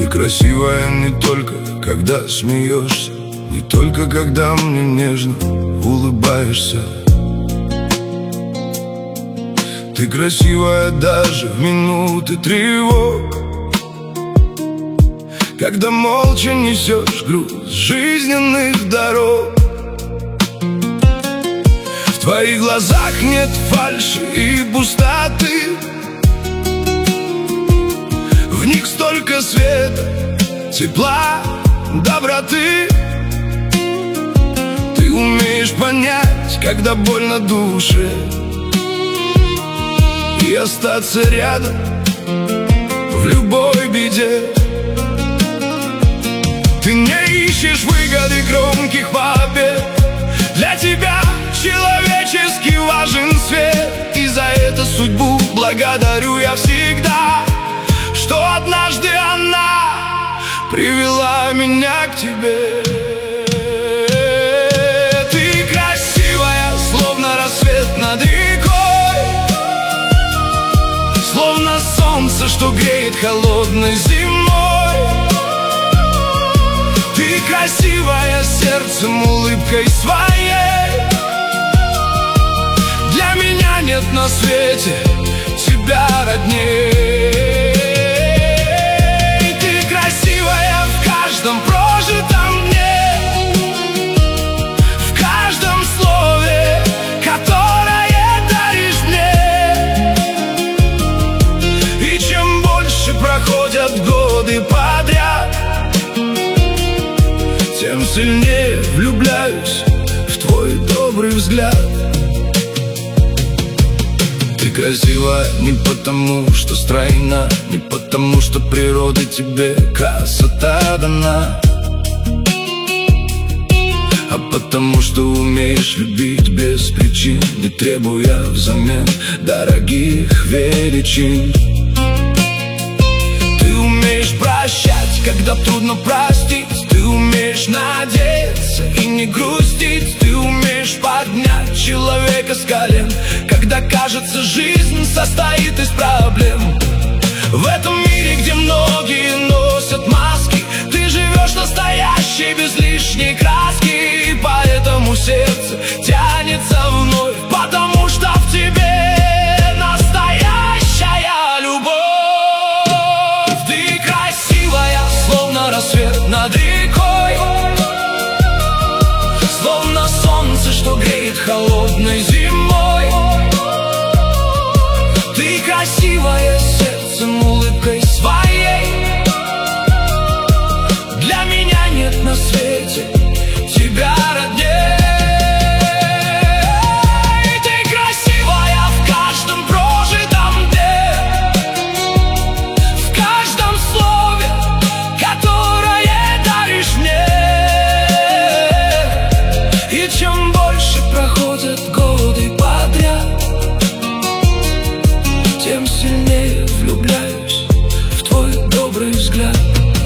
Ты красивая не только, когда смеешься, не только когда мне нежно улыбаешься. Ты красивая даже в минуты тревог, когда молча несешь груз жизненных дорог. В твоих глазах нет фальши и пустоты, в них столько света, тепла, доброты. Ты умеешь понять, когда больно душе, и остаться рядом в любой беде. Ты не ищешь выгоды громких побед, для тебя человечески важен свет. И за это судьбу благодарю я всегда, что однажды она привела меня к тебе. Ты красивая, словно рассвет над рекой, словно солнце, что греет холодной зимой. Ты красивая сердцем, улыбкой своей. Для меня нет на свете тебя родней. Ты красивая в каждом прожитом дне, в каждом слове, которое даришь мне. И чем больше проходят годы подряд, тем сильнее влюбляюсь в твой добрый взгляд. Ты красива не потому, что стройна, не потому, что природа тебе красота дана, а потому, что умеешь любить без причин, не требуя взамен дорогих величин. Ты умеешь прощать, когда трудно простить. Ты умеешь надеяться и не грустить. Ты умеешь поднять человека с колен, когда кажется, жизнь состоит из проблем. В этом мире, где многие носят маски, ты живешь настоящей, без лишней краски. И поэтому сердце тянется вновь, потому что в тебе настоящая любовь. Ты красивая, словно рассвет над рекой, словно солнце, что греет холодной зимой. Ты красивая сердцем, улыбкой своей. Для меня нет на свете тебя родней. Ты красивая в каждом прожитом дне, в каждом слове, которое даришь мне. И чем больше проходят годы подряд, тем сильнее влюбляюсь в твой добрый взгляд.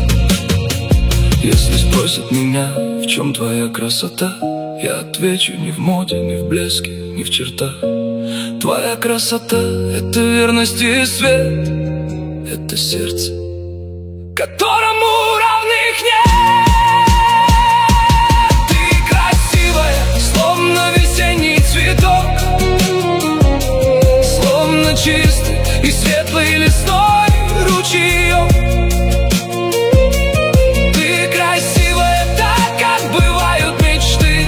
Если спросят меня, в чем твоя красота, я отвечу: не в моде, не в блеске, не в чертах. Твоя красота — это верность и свет, это сердце, которому равных нет. Ты красивая, словно весенний цветок, словно чистый и светлый лесной ручеек. Ты красивая так, как бывают мечты,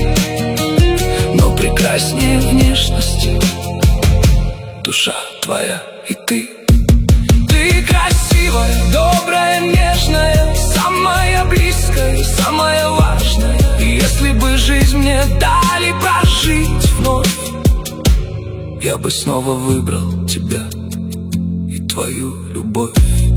но прекраснее внешности душа твоя и ты. Ты красивая, добрая, нежная, самая близкая и самая важная. И если бы жизнь мне дали прожить вновь, я бы снова выбрал тебя и твою любовь.